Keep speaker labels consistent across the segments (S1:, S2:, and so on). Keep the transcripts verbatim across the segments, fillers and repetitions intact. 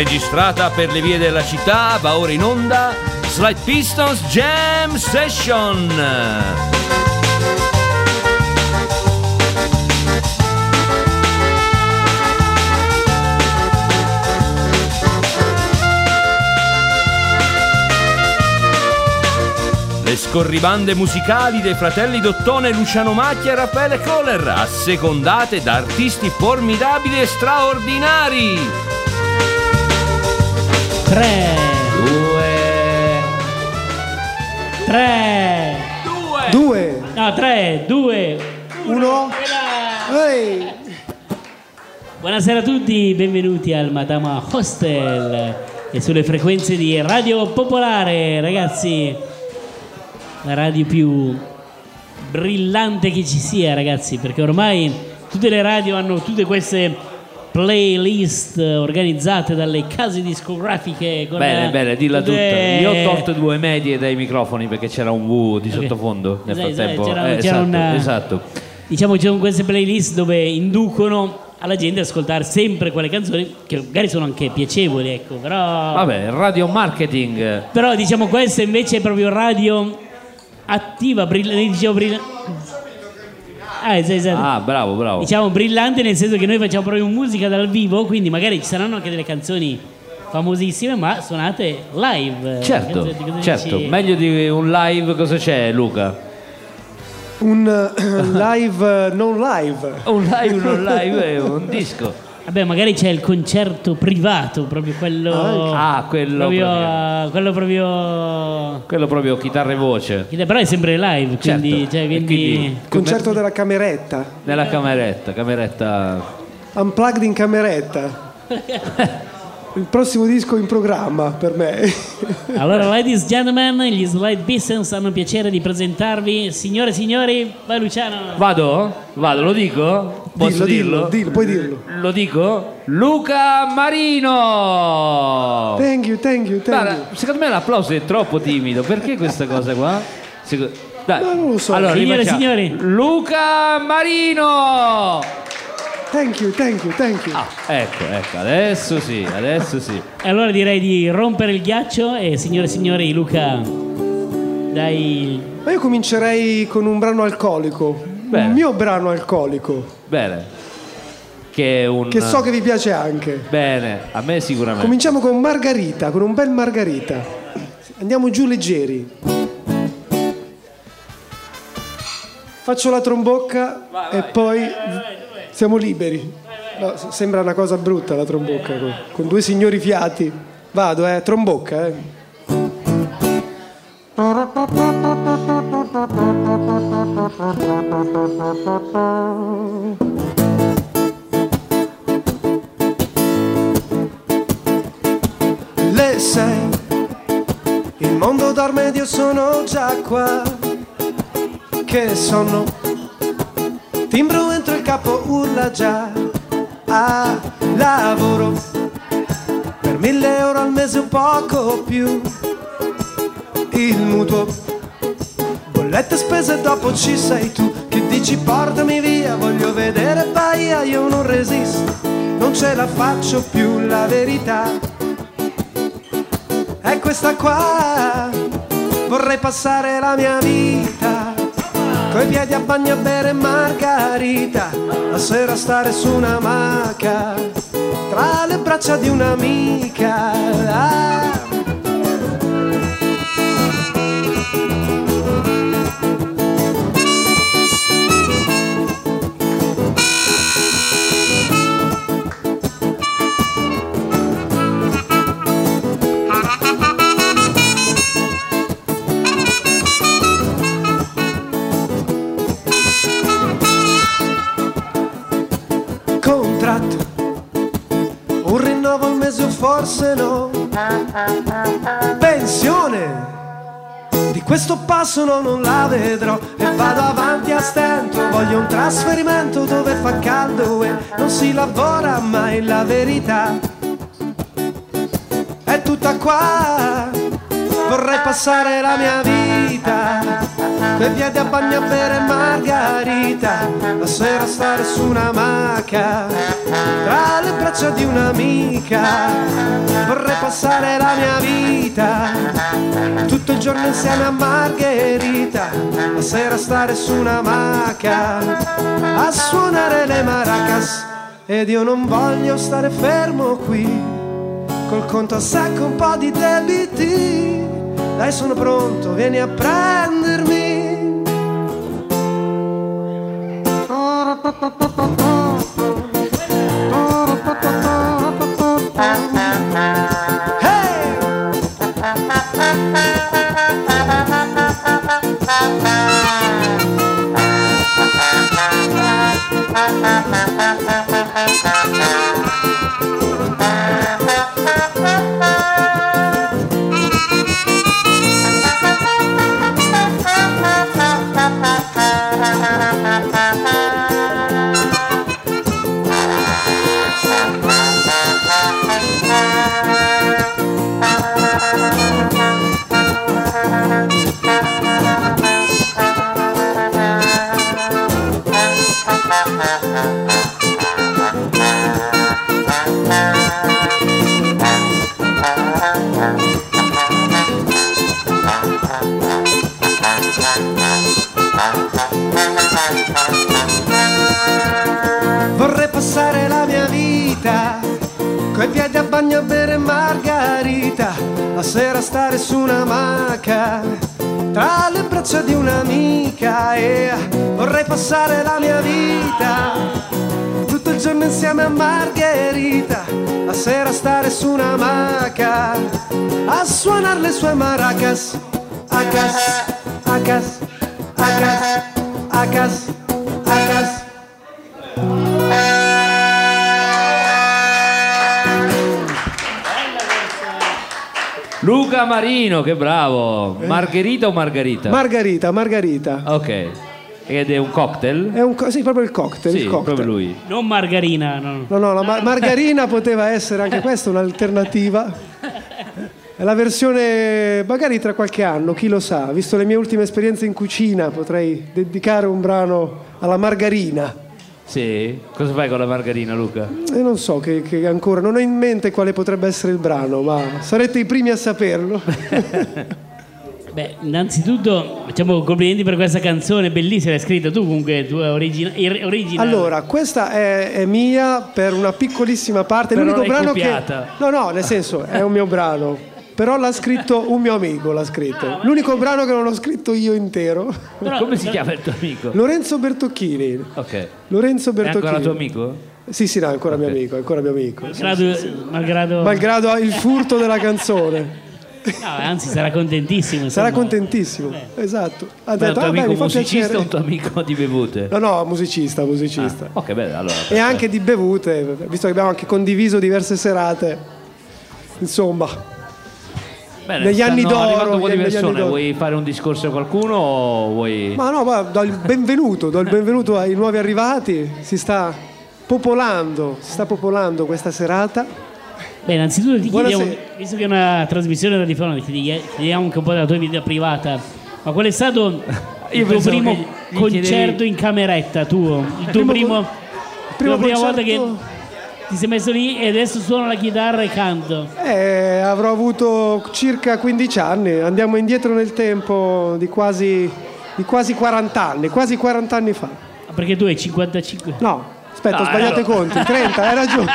S1: registrata per le vie della città, va ora in onda Slight Pistons Jam Session. Le scorribande musicali dei fratelli Dottone, Luciano Macchia e Raffaele Kohler, assecondate da artisti formidabili e straordinari.
S2: Tre,
S1: Due,
S2: tre,
S3: Due.
S4: Due.
S2: no, tre, due,
S4: Uno. Ehi.
S2: Buonasera a tutti, benvenuti al Madama Hostel e sulle frequenze di Radio Popolare, ragazzi. La radio più brillante che ci sia, ragazzi, perché ormai tutte le radio hanno tutte queste playlist organizzate dalle case discografiche con
S1: bene, bene, dilla
S2: tutte...
S1: tutta. Io ho tolto due medie dai microfoni perché c'era un W di
S2: Okay.
S1: sottofondo nel
S2: Esatto,
S1: frattempo.
S2: c'era-
S1: Eh,
S2: c'era
S1: esatto,
S2: una-
S1: esatto.
S2: Diciamo ci sono queste playlist dove inducono alla gente ad ascoltare sempre quelle canzoni che magari sono anche piacevoli, ecco, però
S1: Vabbè, radio marketing.
S2: però diciamo questa invece è proprio radio attiva, brillante, dicevo brillante. Ah, esatto, esatto.
S1: Ah, bravo, bravo.
S2: Diciamo brillante nel senso che noi facciamo proprio musica dal vivo, quindi magari ci saranno anche delle canzoni famosissime ma suonate live.
S1: Certo,
S2: Cosa- cosa
S1: certo.
S2: dici?
S1: Meglio di un live, cosa c'è, Luca?
S4: Un eh, live eh, non live.
S1: Un live, non live è un disco.
S2: Vabbè, magari c'è il concerto privato, proprio quello.
S1: Ah, quello
S2: proprio.
S1: proprio.
S2: Quello proprio.
S1: Quello proprio chitarra e voce.
S2: Però è sempre live, quindi.
S1: Certo.
S2: Cioè,
S1: E
S2: quindi...
S1: quindi-
S4: Concerto della cameretta.
S1: Nella cameretta, cameretta.
S4: Unplugged in cameretta. Il prossimo disco in programma per me.
S2: Allora, ladies and gentlemen, gli Slide Pistons hanno piacere di presentarvi. Signore e signori, vai Luciano.
S1: Vado? Vado, lo dico? Posso
S4: Dillo,
S1: dirlo?
S4: dillo, dillo, puoi dirlo.
S1: Lo dico? Luca Marino!
S4: Thank you, thank you, thank
S1: Guarda,
S4: you.
S1: secondo me l'applauso è troppo timido. Perché questa cosa qua? Secondo... Dai.
S4: Ma non lo so.
S1: Allora,
S2: Signore e
S1: rifacciamo.
S2: signori.
S1: Luca Marino!
S4: Thank you, thank you, thank you.
S1: Ah, ecco, ecco, adesso sì, adesso sì.
S2: E allora direi di rompere il ghiaccio e signore e signori, Luca, dai.
S4: Ma io comincerei con un brano alcolico.
S1: Bene.
S4: Un mio brano alcolico.
S1: Bene. Che è un...
S4: Che so che vi piace anche.
S1: Bene, a me sicuramente.
S4: Cominciamo con Margarita, con un bel Margarita. Andiamo giù leggeri. Faccio la trombocca e poi siamo liberi. No, s- sembra una cosa brutta la trombocca con, con due signori fiati. Vado, eh, trombocca, eh. Le sei, il mondo dorme ed io sono già qua. Che sonno, timbro entro il capo, urla già. Ah, lavoro per mille euro al mese o poco più. Il mutuo, bollette spese, dopo ci sei tu. Che dici portami via, voglio vedere Bahia. Io non resisto, non ce la faccio più, la verità è questa qua. Vorrei passare la mia vita coi piedi a bagno a bere margarita, la sera stare su una maca tra le braccia di un'amica. Ah. Contratto, un rinnovo al mese o forse no. Pensione, di questo passo no, non la vedrò. E vado avanti a stento, voglio un trasferimento dove fa caldo e non si lavora mai, la verità è tutta qua. Vorrei passare la mia vita coi piedi a bagno a bere margarita, margherita, la sera stare su una maca tra le braccia di un'amica. Vorrei passare la mia vita tutto il giorno insieme a Margherita, la sera stare su una maca a suonare le maracas. Ed io non voglio stare fermo qui col conto a secco, un po' di debiti. Dai, sono pronto, vieni a prendermi. Vorrei passare la mia vita coi piedi a bagno a bere margarita, la sera stare su una maca tra le braccia di un'amica. E vorrei passare la mia vita tutto il giorno insieme a Margherita, la sera stare su una maca a suonare le sue maracas. Acas, acas, acas, acas, acas.
S1: Luca Marino, che bravo. Margherita o Margarita?
S4: Margarita, Margarita.
S1: Ok. Ed è un cocktail?
S4: È un co- sì, proprio il cocktail.
S1: Sì,
S4: il cocktail.
S1: proprio lui.
S2: Non margarina, no.
S4: No, no, la mar- margarina poteva essere anche questa un'alternativa. È la versione magari tra qualche anno, chi lo sa. Visto le mie ultime esperienze in cucina, potrei dedicare un brano alla margarina.
S1: Sì? Cosa fai con la margarina, Luca?
S4: E non so che, che ancora, non ho in mente quale potrebbe essere il brano, ma sarete i primi a saperlo.
S2: Beh, innanzitutto facciamo complimenti per questa canzone bellissima, l'hai scritta tu comunque, tua origina- ir- originale.
S4: Allora, questa è, è mia per una piccolissima parte.
S2: Però
S4: L'unico
S2: l'hai
S4: brano
S2: copiata.
S4: che. No, no, nel senso, è un mio brano. Però l'ha scritto un mio amico, l'ha scritto. L'unico brano che non ho scritto io intero.
S2: Però-
S1: Come si chiama il tuo amico?
S4: Lorenzo Bertocchini.
S1: Ok.
S4: Lorenzo
S1: È
S4: Bertocchini.
S1: ancora tuo amico?
S4: Sì, sì, no, è ancora
S1: Ok.
S4: mio amico, è ancora mio amico.
S2: Malgrado, malgrado-
S4: Malgrado il furto della canzone.
S2: no, anzi sarà contentissimo, insomma.
S4: Sarà contentissimo, esatto. Ha
S1: Beh, un
S4: detto,
S1: tuo
S4: "Ah, beh,
S1: amico
S4: mi fa
S1: musicista
S4: piacere."
S1: o un tuo amico di bevute?
S4: No, no, musicista, musicista.
S1: Ah, ok, bene, allora.
S4: E anche di bevute, visto che abbiamo anche condiviso diverse serate. Insomma,
S1: Bene,
S4: negli anni
S1: stanno
S4: d'oro,
S1: arrivando un po' di
S4: negli anni
S1: persone.
S4: d'oro.
S1: Vuoi fare un discorso a qualcuno o vuoi...
S4: ma no, ma do il benvenuto, do il benvenuto ai nuovi arrivati. Si sta popolando, si sta popolando questa serata.
S2: Beh, innanzitutto ti chiediamo,
S4: Buonasera.
S2: visto che è una trasmissione radiofonica, ti chiedi- chiediamo anche un po' della tua vita privata. Ma qual è stato il tuo
S1: pensavo
S2: primo
S1: che gli
S2: concerto
S1: chiedevi-
S2: in cameretta tuo? Il tuo
S4: Primo
S2: primo,
S4: con- primo
S2: la prima volta che
S4: concerto-
S2: ti sei messo lì e adesso suono la chitarra e canto.
S4: Eh, avrò avuto circa quindici anni, andiamo indietro nel tempo di quasi, di quasi quaranta anni, quasi quaranta anni fa.
S2: Perché tu hai cinquantacinque.
S4: No, aspetta, ho
S1: No,
S4: sbagliato i
S1: allora-
S4: conti, trenta, hai ragione.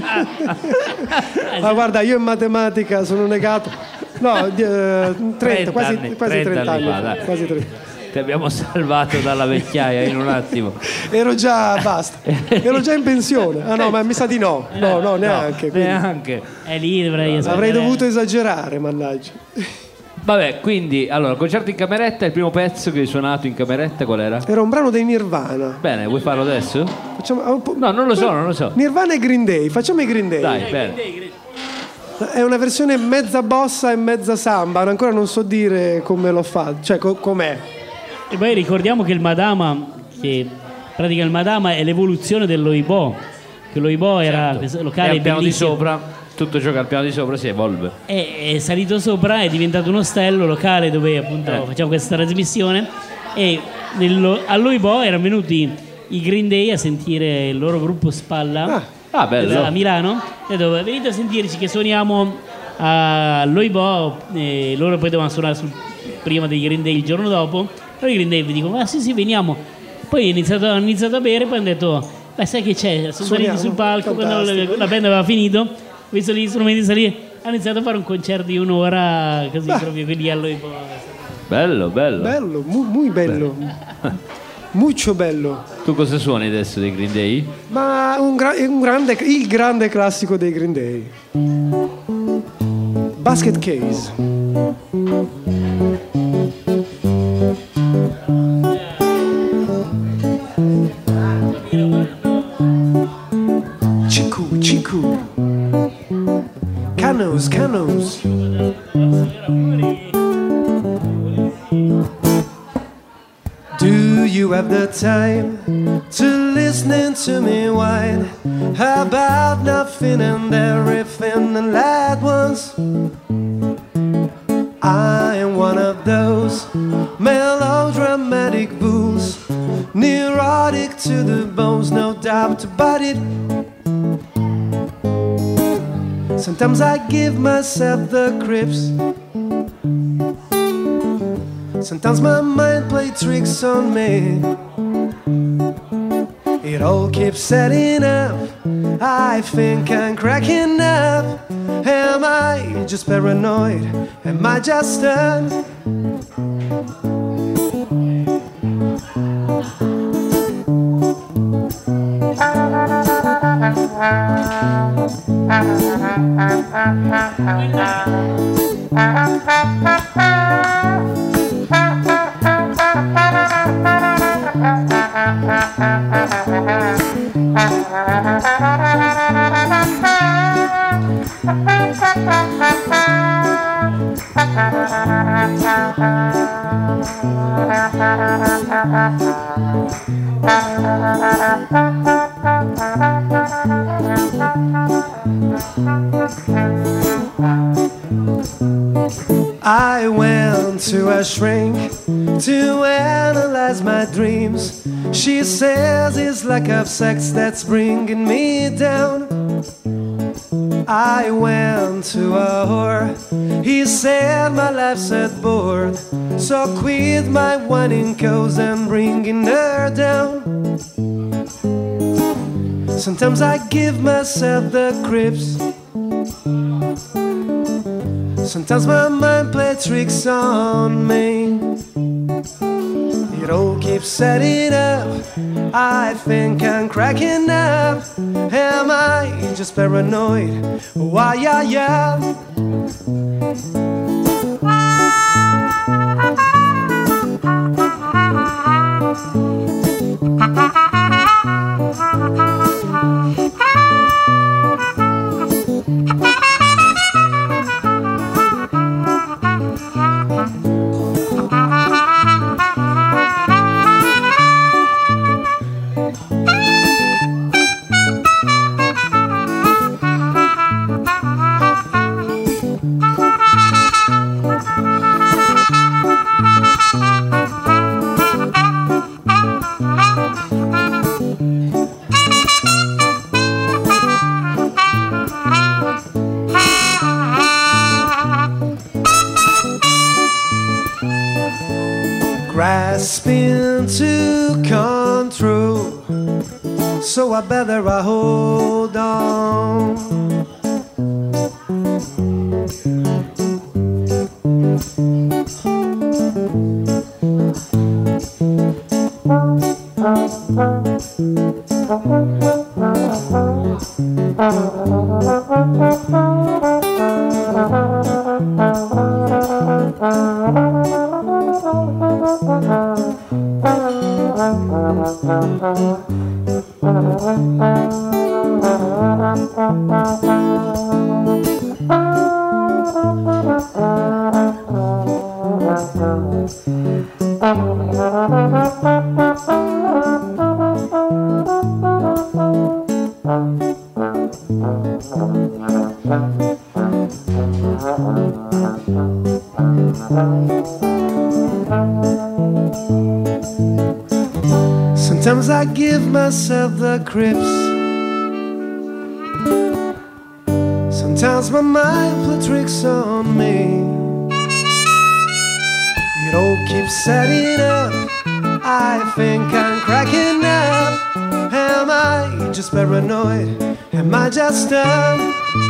S4: Ma guarda, io in matematica sono negato. No, di- eh, trenta, quasi,
S1: anni,
S4: quasi
S1: trenta
S4: trenta anni
S1: anni fa,
S4: fa,
S1: dai.
S4: quasi trenta.
S1: Ti abbiamo salvato dalla vecchiaia in un attimo.
S4: Ero già, basta, ero già in pensione. Ah no, ma mi sa di no. No, no, neanche. quindi
S1: Neanche.
S2: È lì dovrei
S4: avrei dovuto esagerare, mannaggia.
S1: Vabbè, quindi, allora, concerto in cameretta, il primo pezzo che hai suonato in cameretta qual era?
S4: Era un brano dei Nirvana.
S1: Bene, vuoi farlo adesso?
S4: Facciamo, ah, un po'-
S1: No, non lo so, non lo so.
S4: Nirvana e Green Day, facciamo i Green Day.
S1: Dai, bene.
S4: È una versione mezza bossa e mezza samba, ancora non so dire come l'ho fatto, cioè co- com'è.
S2: E poi ricordiamo che il Madama, che in pratica il Madama è l'evoluzione dell'Oibò, che l'Oibò era questo
S1: E
S2: locale
S1: al piano di
S2: bellissimo.
S1: sopra, tutto ciò che al piano di sopra si evolve.
S2: È, è salito sopra, è diventato un ostello locale dove appunto
S1: Eh.
S2: facciamo questa trasmissione E nel, all'Oibo erano venuti i Green Day a sentire il loro gruppo Spalla
S1: ah, ah, bello.
S2: a Milano. E dove venite a sentirci che suoniamo all'Oibo, e loro poi dovevano suonare sul, prima dei Green Day il giorno dopo. Però i Green Day vi dicono ah sì sì veniamo. Poi hanno iniziato, hanno iniziato a bere, poi hanno detto beh sai che c'è, sono saliti sul palco quando la, la band aveva finito, visto gli strumenti saliti, hanno iniziato a fare un concerto di un'ora così. Beh. Proprio quelli all'Oibo.
S1: Bello, bello.
S4: Bello, muy, muy bello. Mucho bello.
S1: Tu cosa suoni adesso dei Green Day?
S4: Ma un, gra- un grande, il grande classico dei Green Day. Basket Case. Cicu, cicu. Canoes, canoes. Do you have the time to listening to me whine about nothing and everything and at once? I am one of those melodramatic fools, neurotic to the bones, no doubt about it. Sometimes I give myself the creeps. Sometimes my mind plays tricks on me. It all keeps setting up. I think I'm cracking up. Am I just paranoid? Am I just done? I went to a shrink to analyze my dreams. She says it's lack of sex that's bringing me down. I went to a whore. He said my life's at bored, so quit my whining cause and bringing her down. Sometimes I give myself the creeps. Sometimes my mind plays tricks on me. It all keeps setting up. I think I'm cracking up. Am I just paranoid? Why, yeah, yeah. Grasping to control, so I better I hold on. Thank you. Sometimes I give myself the creeps. Sometimes my mind plays tricks on me. It all keeps setting up. I think I'm cracking up. Am I just paranoid? Am I just dumb?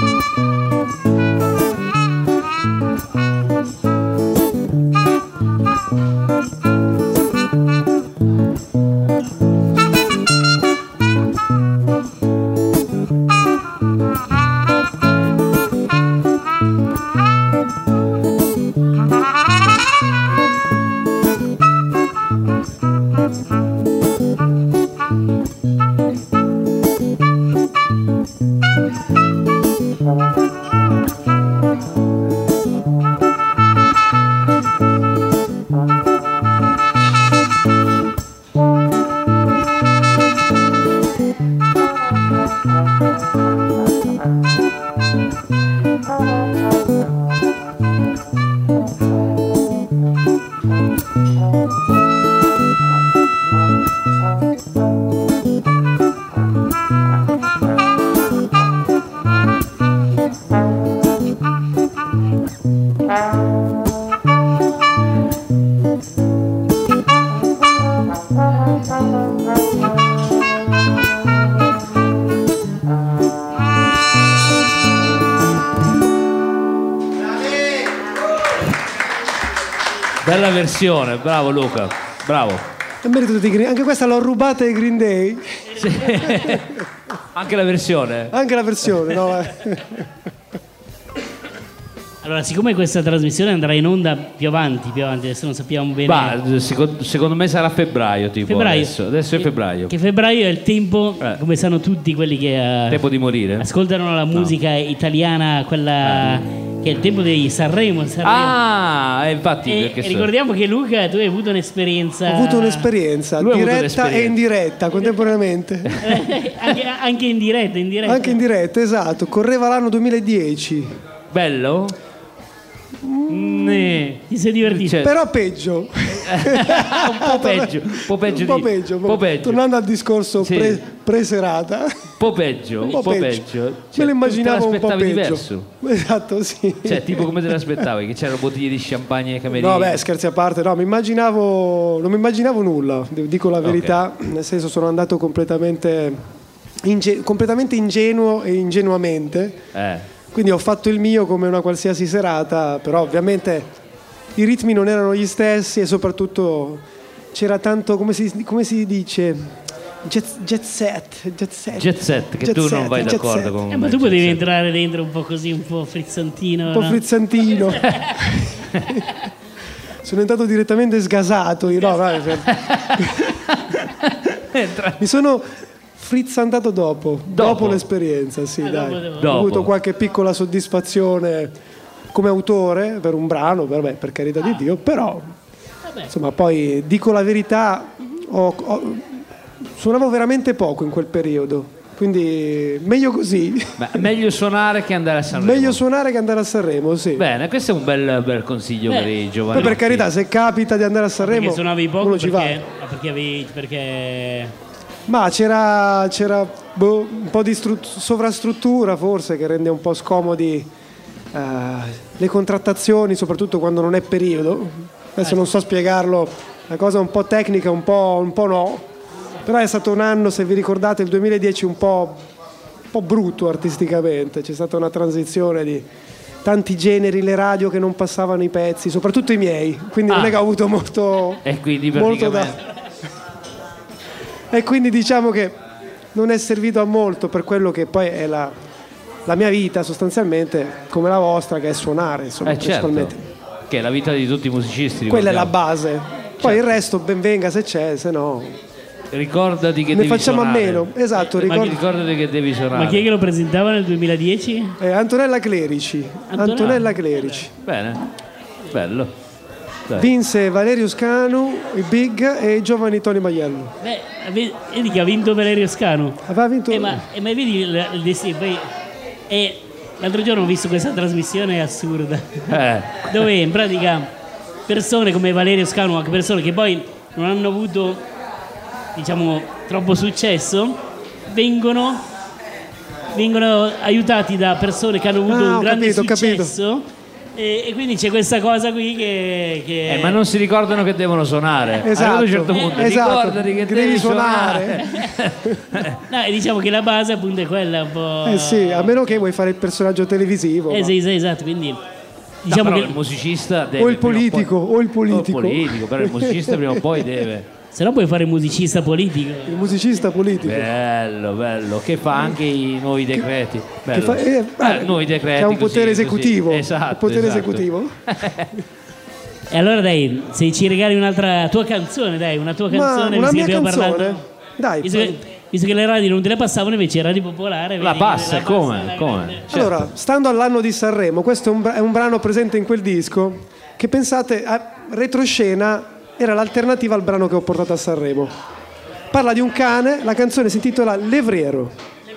S1: Bella versione, bravo Luca, bravo.
S4: È merito di Green, anche questa l'ho rubata ai Green Day.
S1: Sì. Anche la versione.
S4: Anche la versione, no?
S2: Allora, siccome questa trasmissione andrà in onda più avanti, più avanti, adesso non sappiamo bene.
S1: Bah, secondo, secondo me sarà febbraio, tipo
S2: Febbraio.
S1: adesso. Adesso è febbraio.
S2: Che febbraio è il tempo,
S1: Eh.
S2: come sanno tutti quelli che eh,
S1: Tempo di morire.
S2: ascoltano la musica italiana, quella che è il tempo dei Sanremo. Sanremo.
S1: Ah, eh, infatti
S2: E,
S1: perché
S2: e
S1: so-
S2: ricordiamo che Luca, tu hai avuto un'esperienza.
S4: Ho avuto un'esperienza
S1: Lui ha avuto
S4: diretta
S1: un'esperienza.
S4: e indiretta contemporaneamente.
S2: Eh, anche, anche in diretta, in diretta.
S4: Anche in diretta, esatto. Correva l'anno duemiladieci.
S1: bello? Né.
S2: Ti sei divertito?
S1: Cioè,
S4: Però peggio.
S1: un po' peggio, un po' peggio,
S4: Un po'
S1: di-
S4: peggio.
S1: un po' peggio.
S4: Tornando al discorso
S1: Sì.
S4: pre- pre-serata.
S1: Un po' peggio, un po' peggio.
S4: Me lo immaginavo un po'
S1: te l'aspettavi
S4: peggio.
S1: diverso.
S4: Esatto, sì.
S1: Cioè, tipo come te l'aspettavi? Che c'erano bottiglie di champagne ai camerini?
S4: No, beh, scherzi a parte, no, mi immaginavo, non mi immaginavo nulla, dico la verità, nel senso sono andato completamente, inge- completamente ingenuo e ingenuamente,
S1: Eh.
S4: quindi ho fatto il mio come una qualsiasi serata, però ovviamente i ritmi non erano gli stessi e soprattutto c'era tanto, come si, come si dice, jet, jet set, jet set,
S1: Jet set, che
S4: Jet
S1: tu non
S4: set,
S1: vai
S4: jet
S1: d'accordo
S4: set.
S1: con
S2: Eh, ma
S1: me,
S2: tu
S1: jet
S2: potevi
S1: set.
S2: entrare dentro un po' così, un po' frizzantino.
S4: un po'
S2: no?
S4: frizzantino. Sono entrato direttamente sgasato, io, no, vai,
S1: Entra.
S4: mi sono frizzantato dopo, dopo,
S1: Dopo?
S4: l'esperienza, sì,
S2: Ah,
S4: dai.
S2: dopo, dopo.
S1: Dopo.
S4: Ho avuto qualche piccola soddisfazione come autore per un brano, per, beh, per carità di Dio, però
S2: Vabbè.
S4: insomma poi dico la verità, ho- ho- suonavo veramente poco in quel periodo, quindi meglio così,
S1: Ma meglio suonare che andare a Sanremo.
S4: meglio suonare che andare a Sanremo, sì.
S1: Bene, questo è un bel, bel consiglio
S2: Beh,
S1: per i giovani.
S4: Poi per carità, se capita di andare a Sanremo,
S2: Perché suonavi poco
S4: uno ci va.
S2: perché, ah, perché avevi perché
S4: Ma c'era, c'era boh, un po' di stru- sovrastruttura forse che rende un po' scomodi eh, le contrattazioni, soprattutto quando non è periodo. Adesso non so spiegarlo, la cosa è un po' tecnica, un po', un po' no. Però è stato un anno, se vi ricordate, il duemiladieci un po', un po' brutto artisticamente. C'è stata una transizione di tanti generi, le radio che non passavano i pezzi, soprattutto i miei. Quindi
S1: Ah.
S4: non è che ho avuto molto...
S1: E quindi
S4: molto
S1: praticamente...
S4: da... E quindi diciamo che non è servito a molto per quello che poi è la, la mia vita sostanzialmente, come la vostra, che è suonare, insomma,
S1: Eh certo,
S4: principalmente.
S1: che è la vita di tutti i musicisti.
S4: Quella è la
S1: ricordiamo.
S4: base. Poi il resto ben venga se c'è, se no
S1: Ricordati che
S4: ne
S1: devi
S4: facciamo
S1: suonare.
S4: a meno. Esatto,
S1: Ma
S4: ricordo.
S1: ricordati che devi suonare.
S2: Ma chi è che lo presentava nel duemiladieci?
S4: Eh, Antonella Clerici.
S2: Antonella.
S4: Antonella Clerici.
S1: Bene, bello. Dai.
S4: Vinse Valerio Scanu, i Big e i giovani Tony Maiello.
S2: Beh, ve- vedi che ha vinto Valerio Scanu.
S4: Aveva vinto.
S2: Eh, ma, eh, ma vedi il, il destino. Poi, e l'altro giorno ho visto questa trasmissione assurda
S1: Eh,
S2: dove in pratica persone come Valerio Scanu, anche persone che poi non hanno avuto diciamo troppo successo, vengono, vengono aiutati da persone che hanno avuto
S4: Ah,
S2: un
S4: ho
S2: grande
S4: capito, ho
S2: successo e, e quindi c'è questa cosa qui che, che
S1: Eh, ma non si ricordano che devono suonare.
S4: Esatto.
S1: A un certo punto
S4: Esatto.
S1: ricordati che,
S4: Che
S1: devi
S4: devi
S1: suonare.
S2: no, e diciamo che la base appunto è quella un po'.
S4: Eh sì, a meno che vuoi fare il personaggio televisivo.
S2: Eh
S4: ma-
S2: sì, sì, esatto, quindi
S1: No,
S2: diciamo
S1: però
S2: che
S1: il musicista deve
S4: O il
S1: prima
S4: politico,
S1: poi-
S4: o il politico.
S1: O il politico, però il musicista prima o poi deve.
S2: se no puoi fare musicista politico.
S4: Il musicista politico.
S1: Bello, bello, che fa anche i nuovi decreti. Bello.
S4: Che fa- eh,
S1: Eh, nuovi decreti.
S4: che ha un
S1: così,
S4: potere
S1: così.
S4: esecutivo.
S1: Esatto.
S4: Il potere
S1: esatto.
S4: esecutivo.
S2: E allora dai, se ci regali un'altra tua canzone, dai, una tua
S4: Ma
S2: canzone,
S4: una
S2: visto
S4: mia
S2: che abbiamo
S4: canzone?
S2: parlato.
S4: Dai,
S2: Visto che, visto che le radio non te le passavano, invece Radio Popolare
S1: La
S2: vedi,
S1: passa,
S2: la
S1: come?
S2: passa, la
S1: come?
S2: grande.
S1: Certo.
S4: allora, stando all'anno di Sanremo, questo è un, bra- è un brano presente in quel disco che pensate, a retroscena era l'alternativa al brano che ho portato a Sanremo. Parla di un cane, la canzone si intitola Levriero.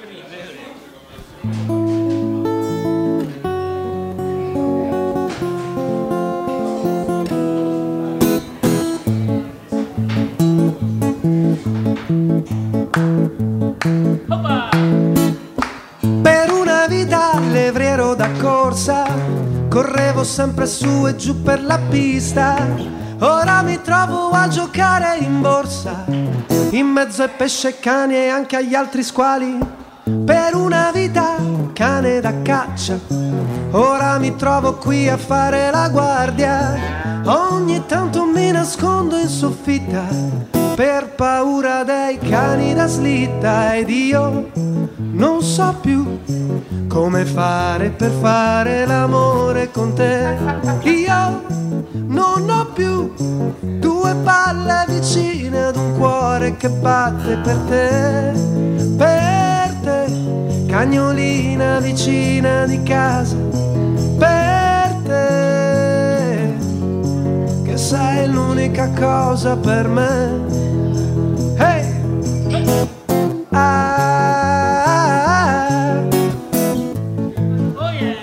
S4: Per una vita levriero da corsa, correvo sempre su e giù per la pista. Ora mi trovo a giocare in borsa, in mezzo ai pesci e cani e anche agli altri squali. Per una vita cane da caccia, ora mi trovo qui a fare la guardia. Ogni tanto mi nascondo in soffitta per paura dei cani da slitta. Ed io non so più come fare per fare l'amore con te. Io non ho più due palle vicine ad un cuore che batte per te. Per te, cagnolina vicina di casa. Per te, che sei l'unica cosa per me. Hey! Ah!
S2: Oh yeah!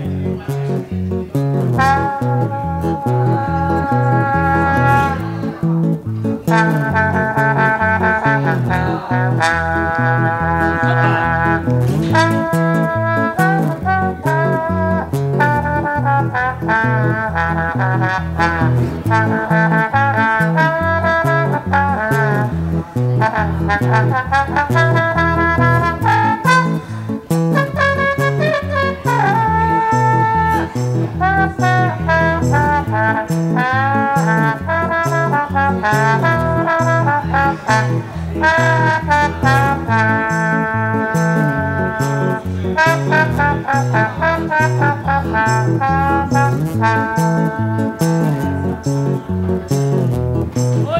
S2: Oh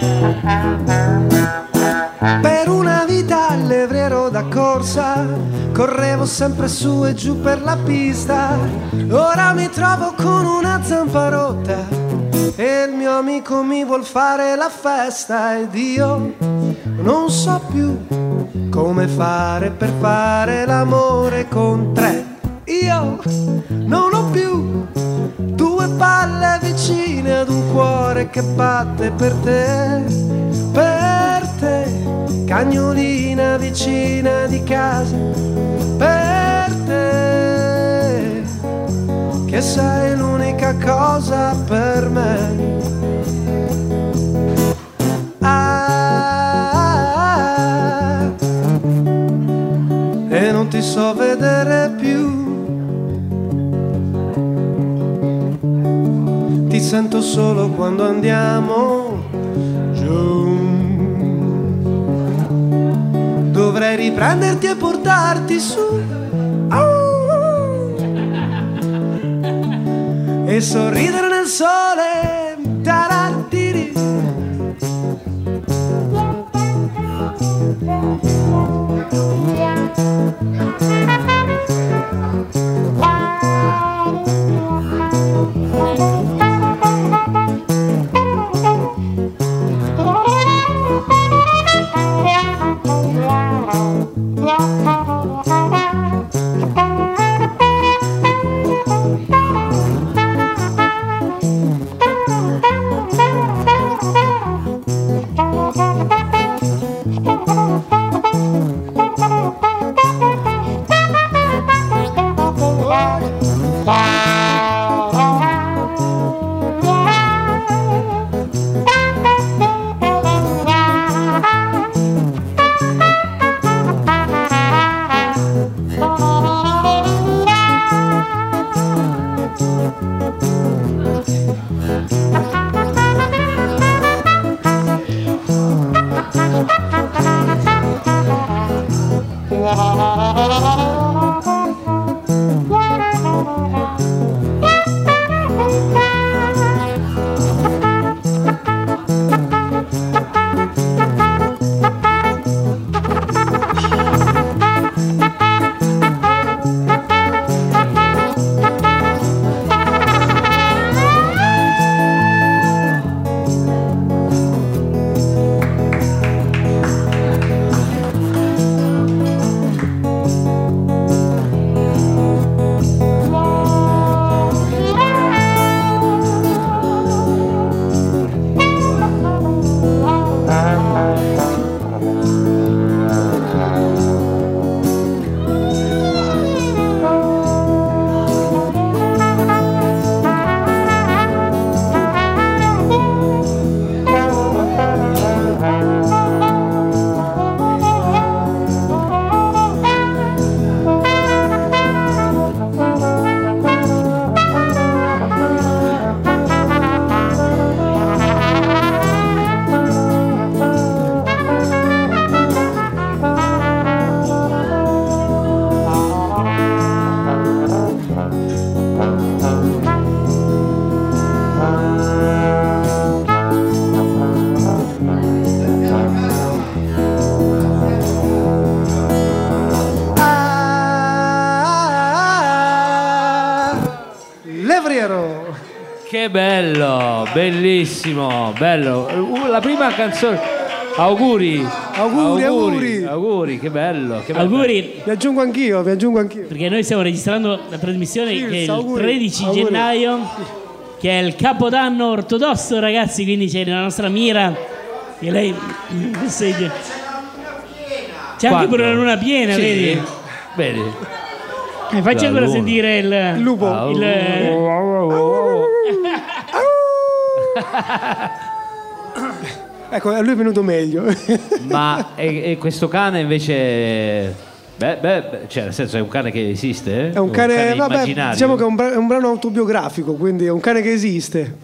S2: yeah!
S4: Per una vita levriero da corsa, correvo sempre su e giù per la pista. Ora mi trovo con una zampa rotta e il mio amico mi vuol fare la festa. Ed io non so più come fare per fare l'amore con tre. Io non ho più due palle vicine ad un cuore che batte per te. Per te, cagnolina vicina di casa. Per te, che sei l'unica cosa per me. Ah, e non ti so vedere più. Ti sento solo quando andiamo giù. Dovrei riprenderti e portarti su. Oh! E sorridere nel sole. Tarattiri.
S1: Che bello, bellissimo, bello. La prima canzone. Auguri.
S4: Auguri, auguri.
S1: Auguri, che bello. Che bello.
S2: Auguri.
S4: Vi aggiungo anch'io, vi aggiungo anch'io.
S2: Perché noi stiamo registrando la trasmissione
S4: Cheers,
S2: che è il
S4: auguri,
S2: tredici
S4: auguri.
S2: gennaio, che è il Capodanno ortodosso, ragazzi, quindi c'è nella nostra mira. E lei segna. C'è anche pure la luna piena,
S1: Sì,
S2: vedi?
S1: Vedi.
S2: Eh, facci
S1: La
S2: ancora
S1: luna.
S2: sentire il,
S4: Il lupo.
S2: il,
S4: Ecco, a lui è venuto meglio.
S1: Ma e, e questo cane invece. Beh, beh, beh, cioè, nel senso, è un cane che esiste? Eh?
S4: È un cane, vabbè,
S1: immaginario.
S4: diciamo che è un, bra- è un brano autobiografico, quindi è un cane che esiste.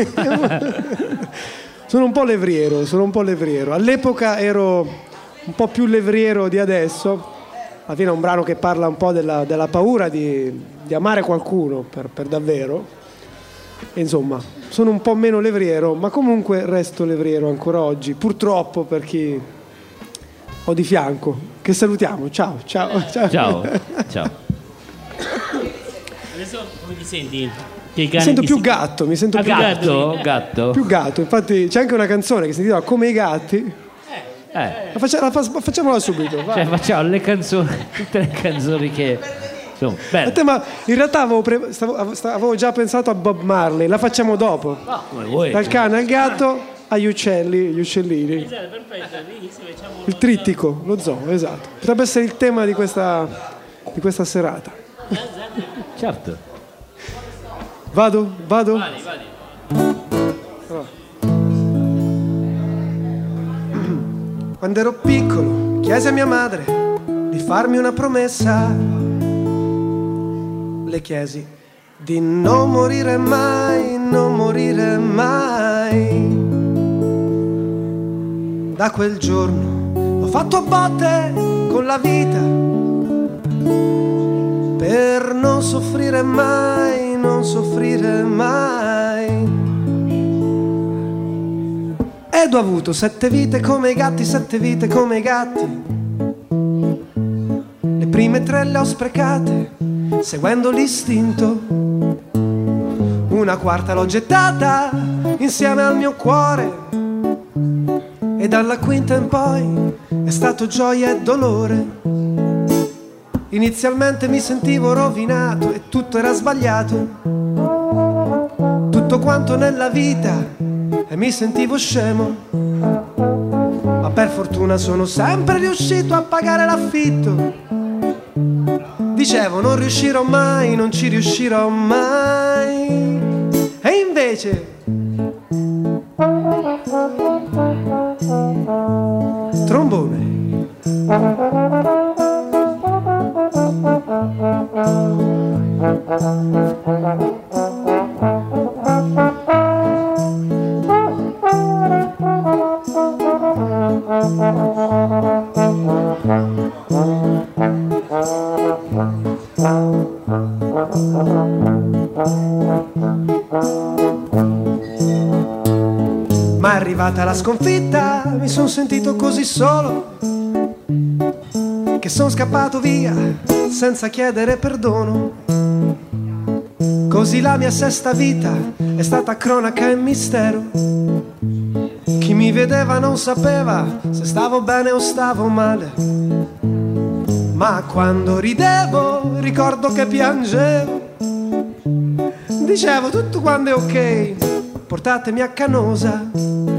S4: Sono un po' levriero, sono un po' levriero. All'epoca ero un po' più levriero di adesso. Alla fine è un brano che parla un po' della, della paura di, di amare qualcuno per, per davvero. E insomma, sono un po' meno levriero, ma comunque resto levriero ancora oggi, purtroppo, per chi ho di fianco. Che salutiamo, ciao, ciao, ciao.
S1: Ciao, ciao.
S2: Adesso come ti senti? Che il cane
S4: Mi sento
S2: ti
S4: più
S2: si-
S4: gatto, mi sento
S2: Ah,
S4: più
S2: gatto.
S1: Gatto, gatto.
S4: più gatto. Infatti c'è anche una canzone che si intitola Come i gatti.
S1: Eh,
S4: La faccia- la fa- facciamola subito. vai.
S1: cioè, facciamo le canzoni, tutte le canzoni che. Insomma,
S4: A
S1: belle.
S4: te, ma in realtà avevo, pre- stavo- avevo già pensato a Bob Marley, la facciamo dopo.
S1: No, come vuoi.
S4: Dal cane al gatto agli uccelli, gli uccellini.
S2: Esatto, perfetto, benissimo, facciamo
S4: Il trittico, lo zoo, esatto. Potrebbe essere il tema di questa, di questa serata.
S1: Certo.
S4: Vado? Vado?
S2: Vadi, vadi.
S4: Quando ero piccolo chiesi a mia madre di farmi una promessa. Le chiesi di non morire mai, non morire mai. Da quel giorno ho fatto a botte con la vita per non soffrire mai, non soffrire mai. Ed ho avuto sette vite come i gatti, sette vite come i gatti. Le prime tre le ho sprecate, seguendo l'istinto. Una quarta l'ho gettata insieme al mio cuore. E dalla quinta in poi è stato gioia e dolore. Inizialmente mi sentivo rovinato e tutto era sbagliato. Tutto quanto nella vita e mi sentivo scemo, ma per fortuna sono sempre riuscito a pagare l'affitto. Dicevo non riuscirò mai, non ci riuscirò mai, e invece trombone. sentito così solo che sono scappato via senza chiedere perdono. Così la mia sesta vita è stata cronaca e mistero. Chi mi vedeva non sapeva se stavo bene o stavo male. Ma quando ridevo ricordo che piangevo. Dicevo tutto quando è ok, portatemi a Canosa.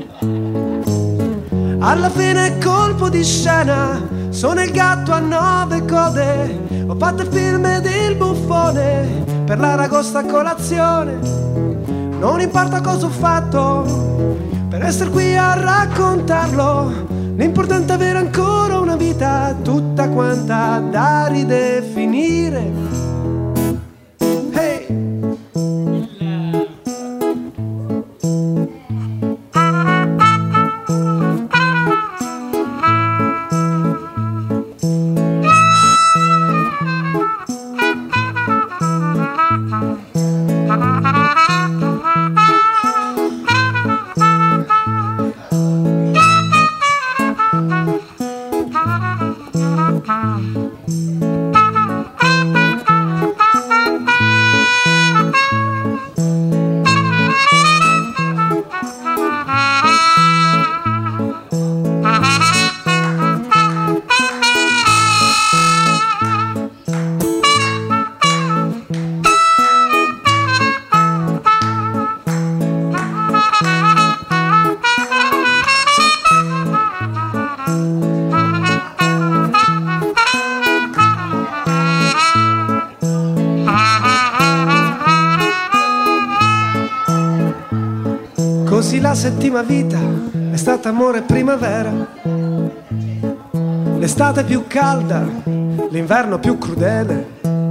S4: Alla fine colpo di scena, sono il gatto a nove code. Ho fatto il film ed il buffone per l'aragosta a colazione. Non importa cosa ho fatto per essere qui a raccontarlo. L'importante è avere ancora una vita tutta quanta da ridefinire. Così la settima vita è stata amore e primavera, l'estate più calda, l'inverno più crudele,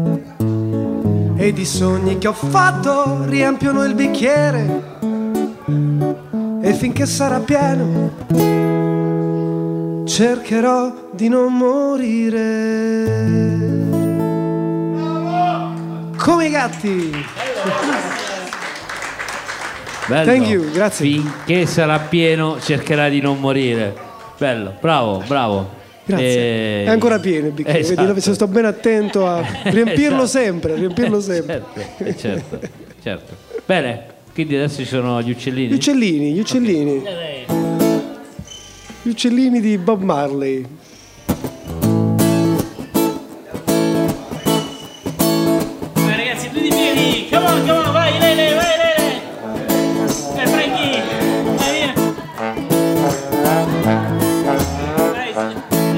S4: ed i sogni che ho fatto riempiono il bicchiere, e finché sarà pieno cercherò di non morire come i gatti.
S1: Bello.
S4: Thank you, grazie.
S1: Finché sarà pieno cercherà di non morire. Bello, bravo, bravo.
S4: Grazie.
S1: E...
S4: È ancora pieno il bicchiere,
S1: esatto.
S4: Vedi, se sto bene attento a riempirlo
S1: Esatto.
S4: sempre, riempirlo sempre.
S1: Certo, certo, certo. Bene, quindi adesso ci sono gli uccellini.
S4: Gli uccellini, gli uccellini.
S2: Okay.
S4: Gli uccellini di Bob Marley.
S2: Vai ragazzi, tutti in piedi. Come on, come on, vai, lei, lei, vai, lei. Vai, Frankie. Vai via. Vai, vai.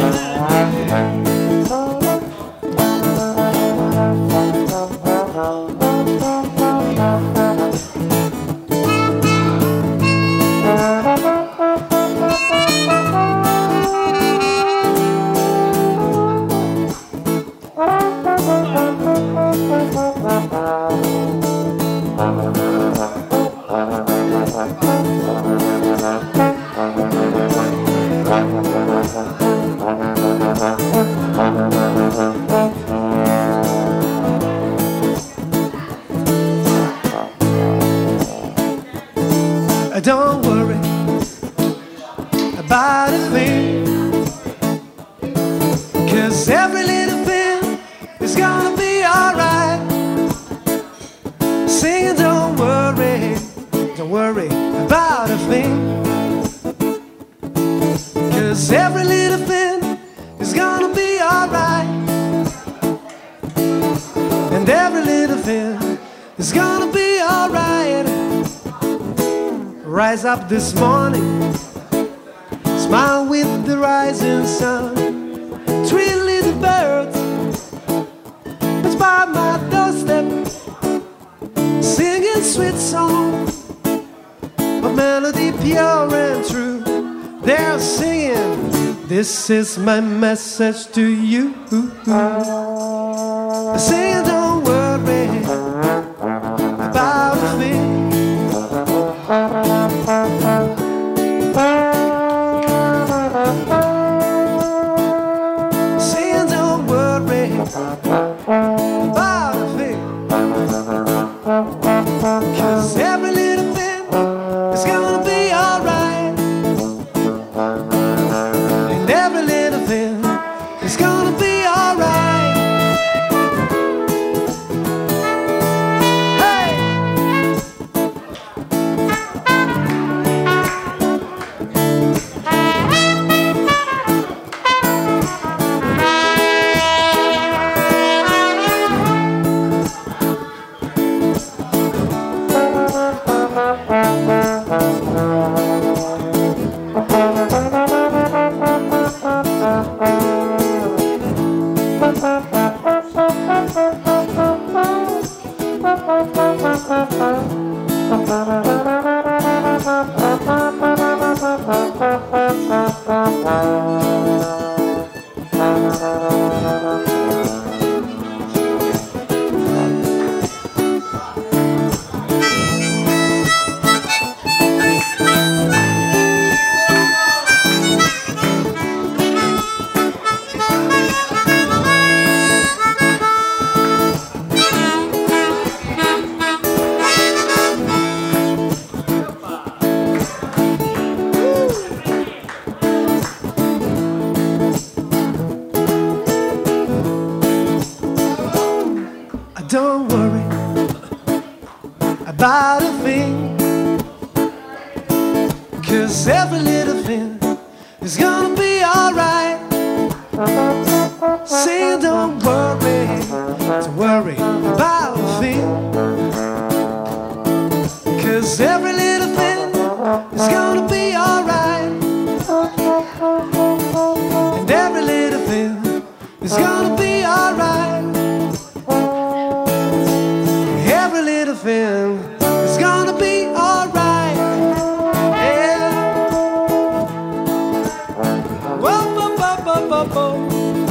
S4: Don't worry about a thing, 'cause every little thing is gonna be alright. Sing, don't worry, don't worry about a thing, 'cause every little thing is gonna be alright. And every little thing is gonna be alright. Rise up this morning, smile with the rising sun. Three little birds that's by my doorstep, singing sweet song, a melody pure and true. They're singing, this is my message to you. Singing, don't worry about a thing. Saying don't worry about a thing, 'cause every little thing is gonna be alright. about a thing, 'cause every little thing is gonna be alright. Say don't worry, don't worry about a thing, 'cause every little thing is gonna be alright. And every little thing is gonna be alright. Every little thing is gonna be alright. Yeah. Whoa, whoa, whoa, whoa, whoa, whoa.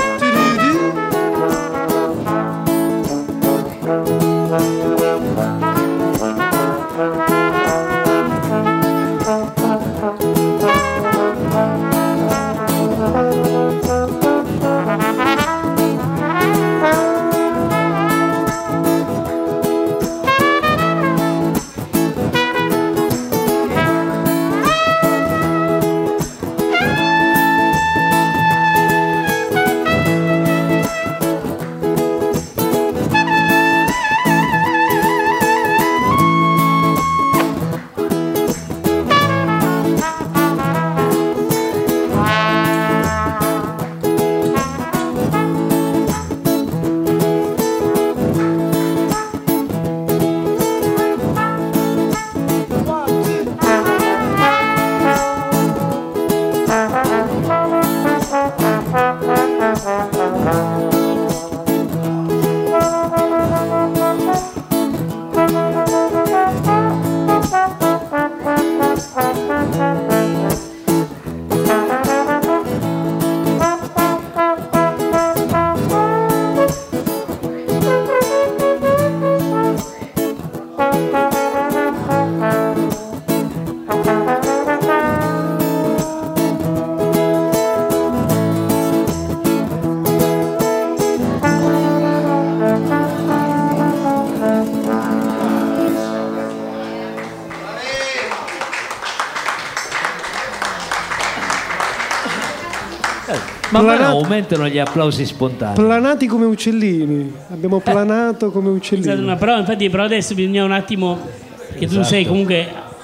S1: Ma poi no, aumentano gli applausi spontanei.
S4: Planati come uccellini. Abbiamo planato come uccellini.
S2: È stata una prova, infatti, però adesso bisogna un attimo. Che tu
S1: esatto.
S2: sai comunque.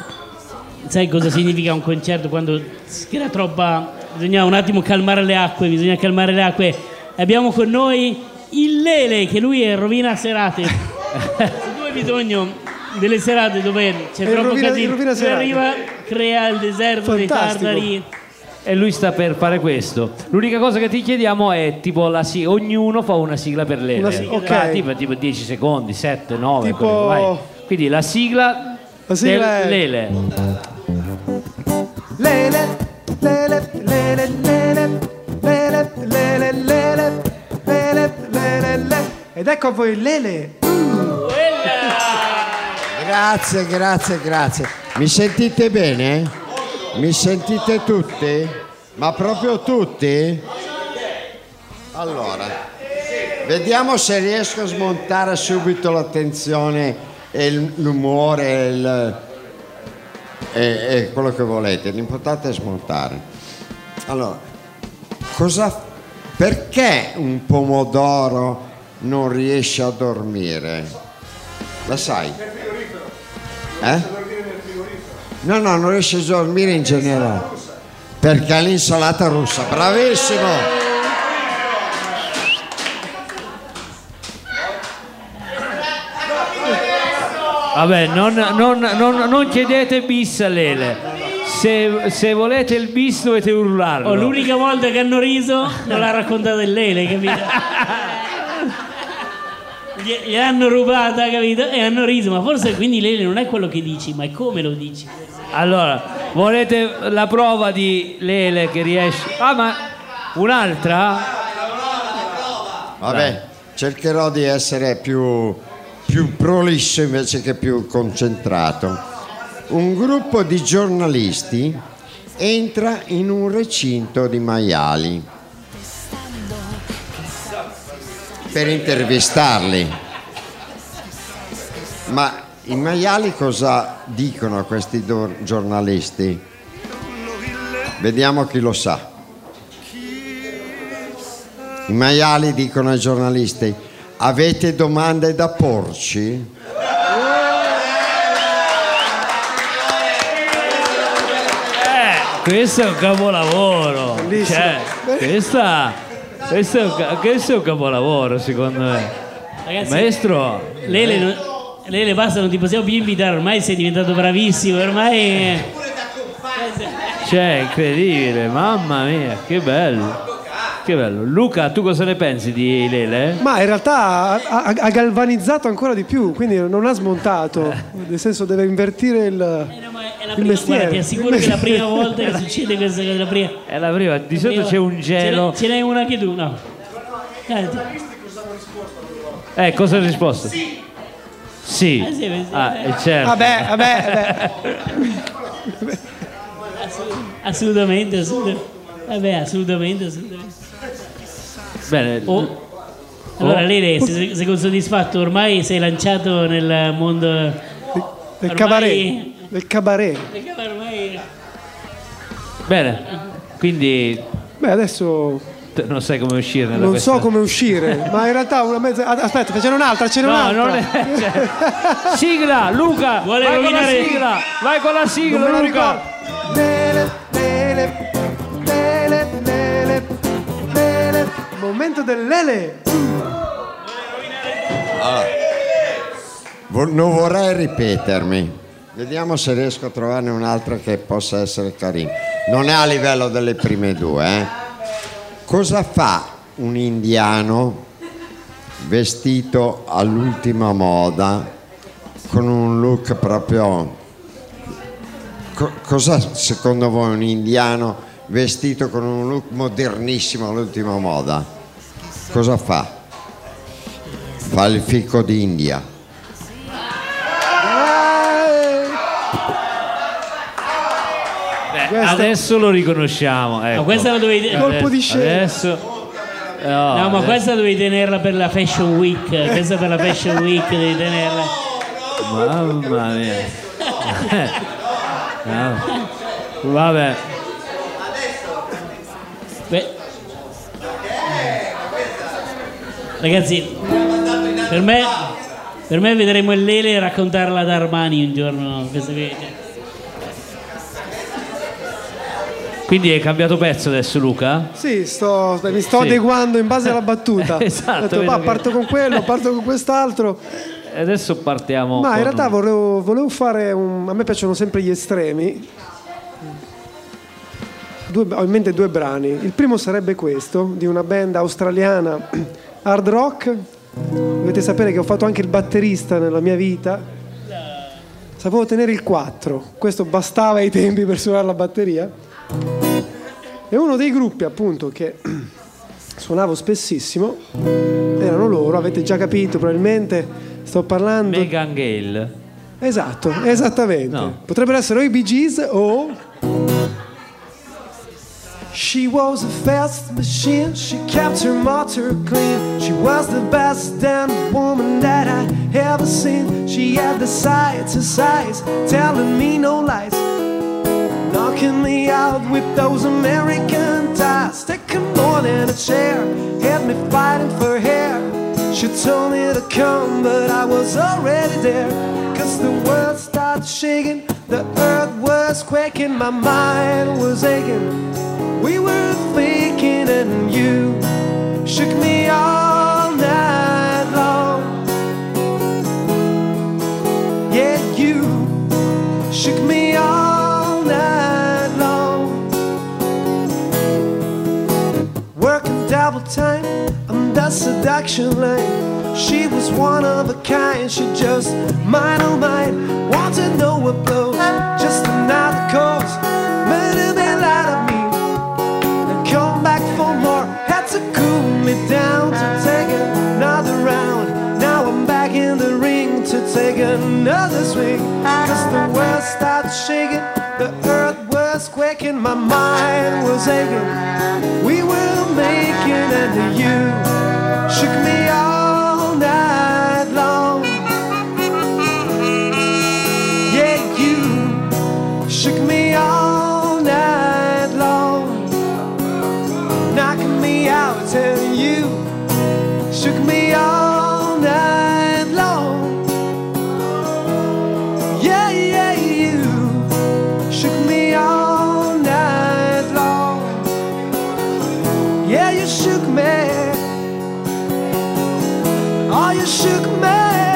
S2: Sai cosa significa un concerto quando si era troppa. Bisogna un attimo calmare le acque. Bisogna calmare le acque. Abbiamo con noi il Lele, che lui è rovina serate. Se tu hai bisogno delle serate dove c'è troppo casino, lui arriva, crea il deserto dei tartari.
S1: E lui sta per fare questo. L'unica cosa che ti chiediamo è tipo la sigla. Ognuno fa una sigla per Lele.
S4: Una sigla, ok.
S1: Ah, tipo, tipo dieci secondi, sette, nove.
S4: Tipo...
S1: Vai. Quindi la sigla,
S4: la sigla
S1: del
S4: è...
S1: Lele.
S4: Lele, Lele, Lele, Lele, Lele, Lele, Lele, Lele, Lele, Lele. Ed ecco a voi Lele.
S3: Grazie, grazie, grazie. Mi sentite bene? Mi sentite tutti? Ma proprio tutti? Allora, vediamo se riesco a smontare subito l'attenzione e l'umore e, il, e, e quello che volete. L'importante è smontare. Allora, cosa, perché un pomodoro non riesce a dormire? La sai? Eh? No, no, non riesce a dormire in generale. Perché è l'insalata russa. Bravissimo!
S1: Vabbè, non, non, non, non chiedete bis a Lele. Se, se volete il bis dovete urlarlo.
S2: Oh, l'unica volta che hanno riso non l'ha raccontata il Lele, capito? Gli hanno rubata, capito? E hanno riso. Ma forse quindi Lele non è quello che dici, ma è come lo dici.
S1: Allora, volete la prova di Lele che riesce? Ah, ma un'altra?
S3: Vabbè, Dai. cercherò di essere più, più prolisso invece che più concentrato. Un gruppo di giornalisti entra in un recinto di maiali per intervistarli. Ma i maiali cosa dicono a questi do- giornalisti? Vediamo chi lo sa. I maiali dicono ai giornalisti: avete domande da porci?
S2: questo è un capolavoro.
S4: Bellissimo.
S2: Cioè, questa, questo, è un, ca- questo è un capolavoro secondo me.
S5: Ragazzi,
S2: Maestro,
S5: Lele, non- Lele basta, non ti possiamo più invitare, ormai sei diventato bravissimo, ormai
S2: cioè, incredibile, mamma mia, che bello. Che bello. Luca, tu cosa ne pensi di Lele?
S4: Ma in realtà ha, ha- ha galvanizzato ancora di più, quindi non ha smontato, nel senso deve invertire il,
S5: Eh no, ma è la
S4: il
S5: prima,
S4: mestiere.
S5: guarda, ti assicuro che è la prima volta che succede questa cosa, la prima.
S2: È la prima, di solito c'è un gelo.
S5: Ce n'è, ce n'è una anche tu, no? Dai, ti-
S2: Eh, cosa hai risposto? Sì. Sì.
S5: Ah, sì, sì.
S2: Ah, eh, certo.
S4: Vabbè, vabbè, vabbè.
S5: assolutamente, assolutamente. Vabbè, assolutamente, assolutamente.
S2: Bene.
S5: Oh. Allora, Lele, sei, sei soddisfatto? Ormai sei lanciato nel mondo
S4: Del
S5: ormai-
S4: cabaret. Del cabaret.
S5: Ormai...
S2: Bene. Quindi
S4: Beh, adesso
S2: t- non sai come uscire da
S4: non
S2: questa.
S4: so come uscire, ma in realtà una mezza. ah, Aspetta, ce n'è un'altra, ce n'è
S2: No,
S4: un'altra.
S2: non è. Cioè... Sigla, Luca!
S5: Vuole
S2: vai con la
S5: rovinare-
S2: sigla! Vai con la sigla,
S4: Non me la
S2: Luca!
S4: ricordo. Lele, lele, lele, lele, lele. Momento del Lele.
S3: Vo- Non vorrei ripetermi. Vediamo se riesco a trovarne un'altra che possa essere carina. Non è a livello delle prime due, eh. Cosa fa un indiano vestito all'ultima moda con un look proprio... Co- cosa secondo voi un indiano vestito con un look modernissimo all'ultima moda? Cosa fa? Fa il fico d'India.
S2: Beh,
S4: Questa-
S2: adesso lo riconosciamo. Ecco.
S5: Ma questa la dovevi
S4: Colpo di scena.
S2: Adesso. No,
S5: No, ma
S2: adesso-
S5: questa dovevi tenerla per la Fashion Week. Questa per la Fashion Week devi tenerla.
S2: Mamma mia. No. Vabbè.
S5: Beh. Ragazzi, per me, per me vedremo il Lele raccontarla ad Armani un giorno. Questa qui.
S2: Quindi hai cambiato pezzo adesso, Luca?
S4: Sì, sto, mi sto
S2: Sì.
S4: adeguando in base alla battuta.
S2: Esatto,
S4: Ho detto,
S2: vedo
S4: "Ma
S2: che-
S4: parto con quello, parto con quest'altro.
S2: E adesso partiamo.
S4: Ma
S2: con-
S4: in realtà volevo, volevo fare un. A me piacciono sempre gli estremi. Due, ho in mente due brani. Il primo sarebbe questo, di una band australiana hard rock. Dovete sapere che ho fatto anche il batterista nella mia vita. Sapevo tenere il quattro. Questo bastava ai tempi per suonare la batteria. E uno dei gruppi, appunto, che suonavo spessissimo erano loro, avete già capito probabilmente. Sto parlando.
S2: Megan Gale.
S4: Esatto, esattamente.
S2: No.
S4: Potrebbero essere o i Bee Gees o She was a fast machine, she kept her motor clean. She was the best damn woman that I ever seen. She had the side to sides, telling me no lies, knocking me out with those American ties. Taking more than a chair, had me fighting for hair. She told me to come, but I was already there. Cause the world started shaking, the earth was quaking, my mind was aching. We were faking and you shook me all night long. Yeah, you shook me all night long. Working double time on the seduction line. She was one of a kind, she just mine oh mine. Want to know what blows, just another cause. Made a bit out of me and come back for more. Had to cool me down to take another round. Now I'm back in the ring to take another swing. Cause the world started shaking, the earth was quaking, my mind was aching. We were making and you shook me all night long. Yeah, you shook me all night long, knocking me out and you shook me all night long. Yeah, yeah, you shook me all night you shook me. Oh, you shook me.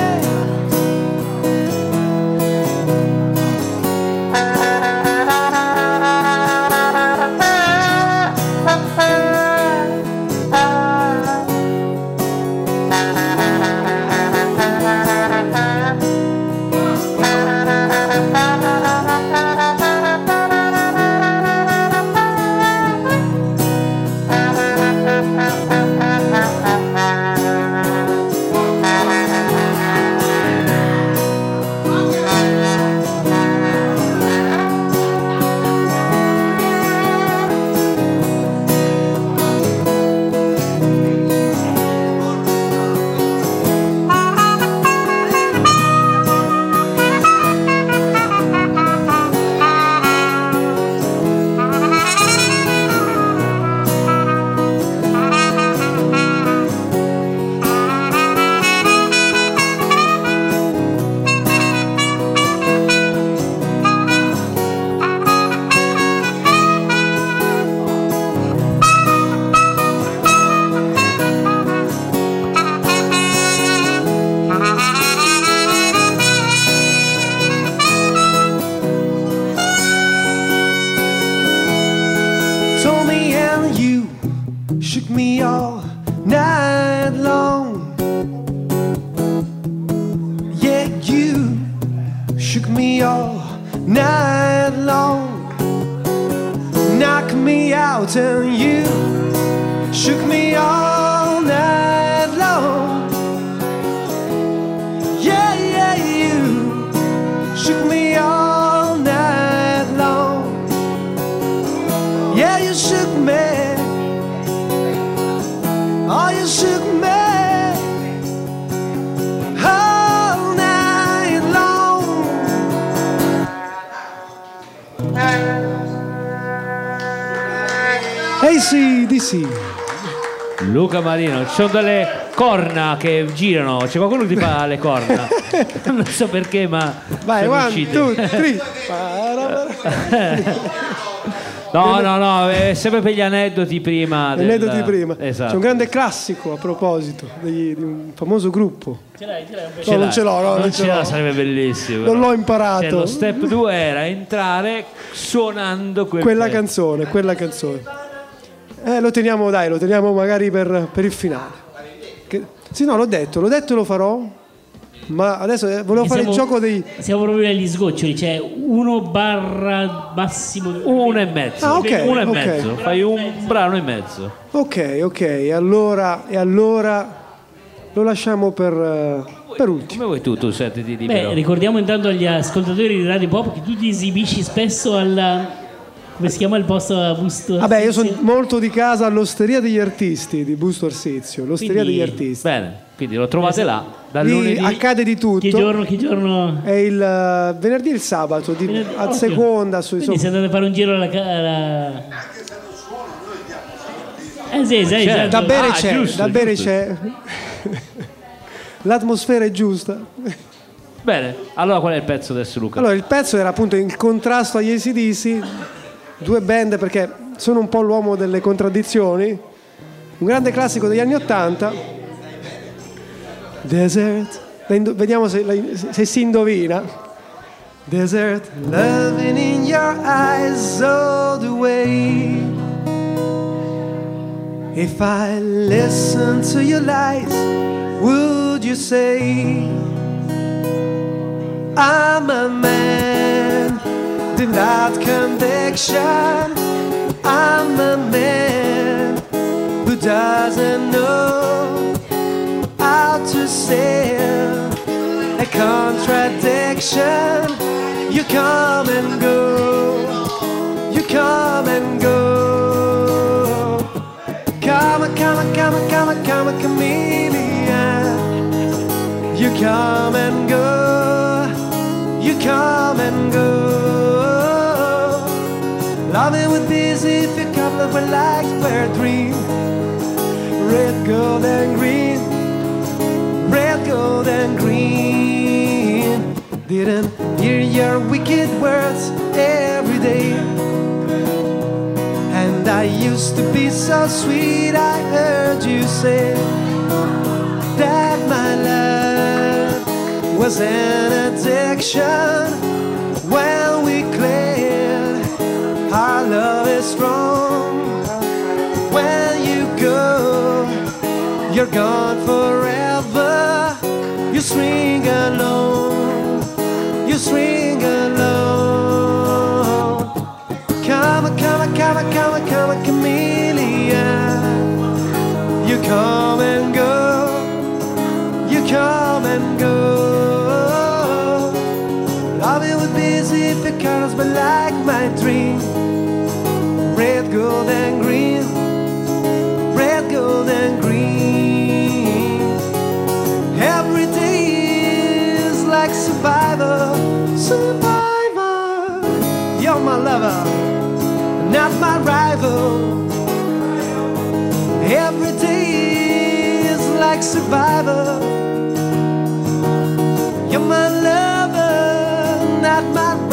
S1: Luca Marino, ci sono delle corna che girano, c'è qualcuno che ti fa le corna, non so perché, ma
S4: vai, one, two, three.
S1: No, no, no, è sempre per gli aneddoti prima.
S4: Gli aneddoti del... prima.
S1: Esatto.
S4: C'è un grande classico a proposito di, di un famoso gruppo.
S2: Ce l'hai, ce l'hai un
S4: no, non ce l'ho, no,
S1: non,
S4: non
S1: ce l'ho, sarebbe bellissimo.
S4: Non
S1: però.
S4: l'ho imparato.
S1: Cioè, lo step due era entrare suonando quel
S4: quella
S1: pezzo.
S4: canzone, quella canzone. Eh, lo teniamo, dai, lo teniamo magari per, per il finale. Che, sì, no, l'ho detto, l'ho detto e lo farò. Ma adesso eh, volevo fare
S2: siamo,
S4: il gioco dei.
S2: Siamo proprio agli sgoccioli, cioè uno barra massimo
S1: uno e mezzo.
S4: Ah, ok,
S1: uno e
S4: okay.
S1: mezzo. Fai un brano e mezzo.
S4: Ok, ok, allora e allora lo lasciamo per, uh, per ultimo.
S1: Come vuoi tu, tu sentiti libero.
S2: Beh, ricordiamo intanto agli ascoltatori di Radio Pop che tu ti esibisci spesso alla. Come si chiama il posto a Busto Arsizio?
S4: Vabbè, io sono molto di casa all'Osteria degli Artisti di Busto Arsizio, l'Osteria
S2: Quindi,
S4: degli Artisti.
S1: Bene, quindi lo trovate là. Dal
S4: Lì
S1: lunedì.
S4: accade di tutto.
S2: Che giorno? Che giorno?
S4: È il uh, venerdì e il sabato, di,
S2: Venerdì,
S4: a
S2: occhio.
S4: seconda. Su,
S2: Quindi
S4: su.
S2: se andate a fare un giro alla... alla... Eh sì, sì,
S1: Certo.
S2: esatto.
S4: Da bere
S1: Ah,
S4: c'è,
S1: giusto,
S4: da bere
S1: giusto.
S4: c'è. L'atmosfera è giusta.
S1: Bene, allora qual è il pezzo adesso, Luca?
S4: Allora, il pezzo era appunto il contrasto agli A C D C, due band perché sono un po' l'uomo delle contraddizioni, un grande classico degli anni Ottanta, Desert, la indo- vediamo se, la, se si indovina. Desert, loving in your eyes all the way. If I listen to your lies, would you say I'm a man without conviction? I'm a man who doesn't know how to sail a contradiction. You come and go, you come and go. Come, come, come, come, come, chameleon. You come and go, you come and go. Loving with busy if you come love with like a dream. Red, gold and green, red, gold and green. Didn't hear your wicked words every day, and I used used to be so sweet. I heard you say that my love was an addiction. When we cleared, our love is strong. When you go, you're gone forever. You swing alone, you swing alone. Come on, come on, come on, come on, come on, chameleon. You come and go, you come and go. Loving would be easy if your colors were like my dream. Red, gold and green, red, gold and green. Every day is like survivor, survivor. You're my lover, not my rival. Every day is like survivor. You're my lover, not my rival.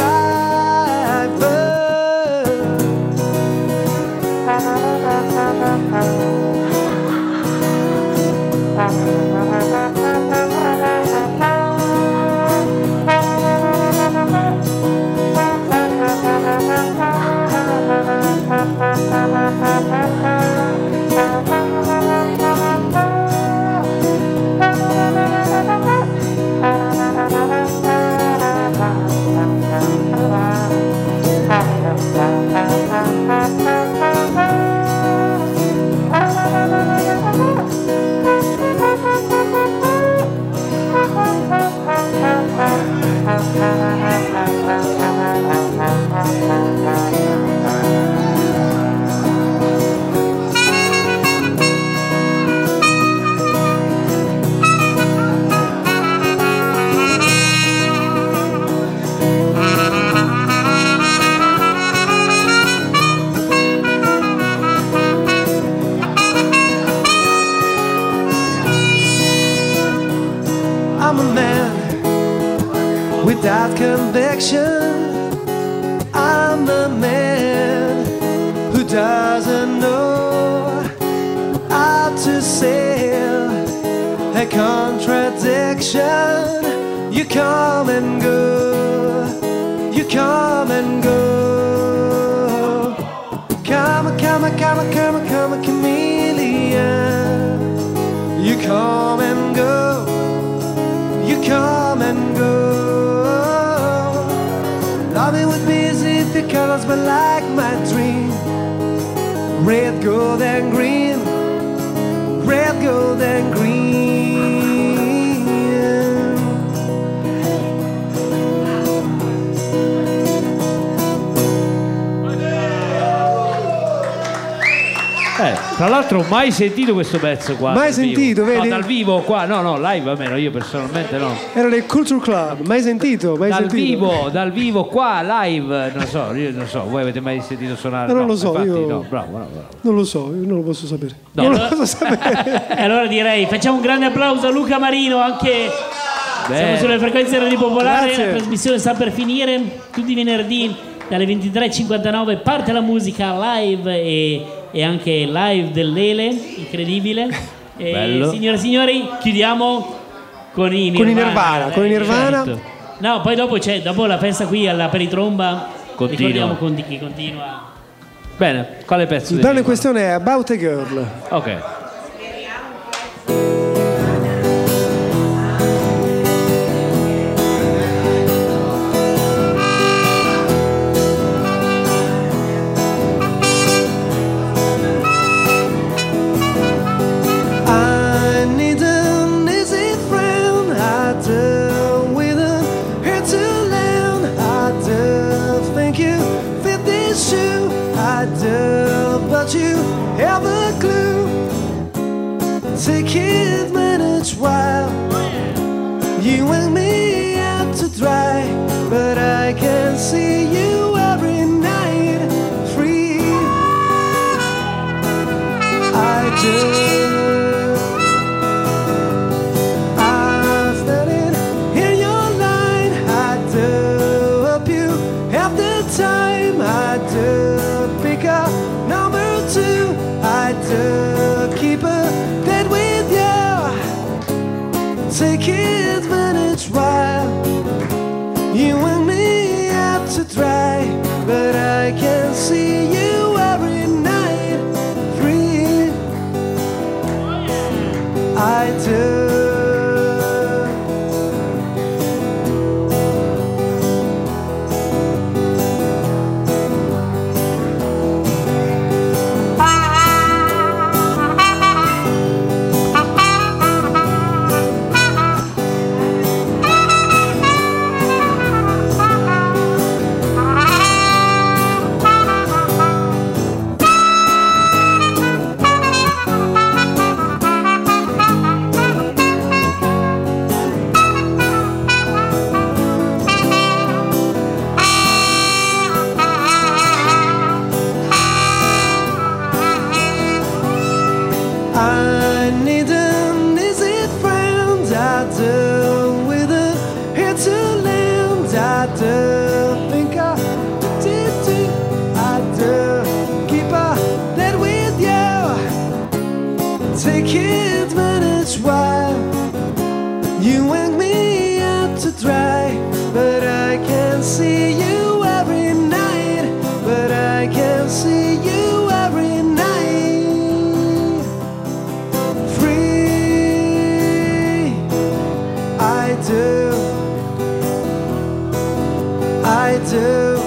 S4: I'm a man without conviction. I'm a man who doesn't know how to sail a contradiction. You come and go, you come and go. Come on, come on, come on, come on, come on, chameleon. You come and go, you come and go. Loving would be easy if your colors were like my dream. Red, gold and green, red, gold and green.
S1: Eh, tra l'altro mai sentito questo pezzo qua.
S4: Mai sentito,
S1: vivo.
S4: vedi?
S1: No, dal vivo qua, no, no, live almeno io personalmente no.
S4: Era del Culture Club, mai sentito? Mai
S1: Dal
S4: sentito?
S1: vivo, dal vivo qua, live, non so, io non so, voi avete mai sentito suonare?
S4: Eh, non
S1: no,
S4: lo so,
S1: infatti,
S4: io-
S1: no, bravo, bravo, bravo.
S4: Non lo so, io non lo posso sapere.
S1: No.
S4: Non
S2: Allora-
S4: lo posso sapere.
S2: E allora direi facciamo un grande applauso a Luca Marino, anche
S1: Beh.
S2: siamo sulle frequenze Radio Popolare.
S4: Grazie.
S2: La trasmissione sta per finire, tutti i venerdì dalle ventitré e cinquantanove parte la musica live e, e anche live dell'Ele, incredibile. E,
S1: Bello.
S2: signore e signori, chiudiamo con i Nirvana.
S4: Con i Nirvana, con i Nirvana.
S2: certo. No, poi dopo c'è, dopo la festa qui alla Peritromba,
S1: Continua.
S2: ricordiamo con di chi continua.
S1: Bene, quale pezzo?
S4: Il brano
S1: dedico?
S4: in questione è About a Girl.
S1: Ok.
S4: I need an easy friend. I do with a here to land. I do think you fit this shoe. I do, but you have a clue. Take it minutes while you and me out to dry, but I can see you every night free. I do. I'm standing in your line. I do hope you have the time. I do pick up number two. take advantage while you and me out to dry. But I can see you every night free. I do. I need an easy friend, I do, with a here to land, I do, think I do, do, I do, keep a that with you, take advantage while you and me out to dry, but I can see you every night, but I can see you every night. I do, I do,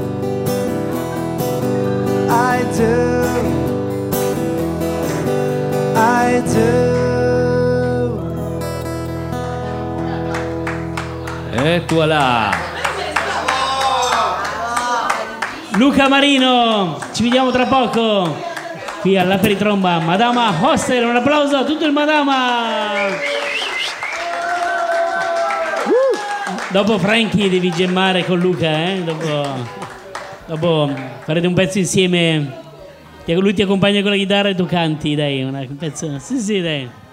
S4: I do, I do.
S2: Eccola. Luca Marino, ci vediamo tra poco qui all'Aperitromba Madama Hostel. Un applauso a tutto il Madama. Dopo Frankie devi gemmare con Luca, eh? Dopo, dopo farete un pezzo insieme. Lui ti accompagna con la chitarra e tu canti, dai, una- un pezzo. Sì, sì, dai.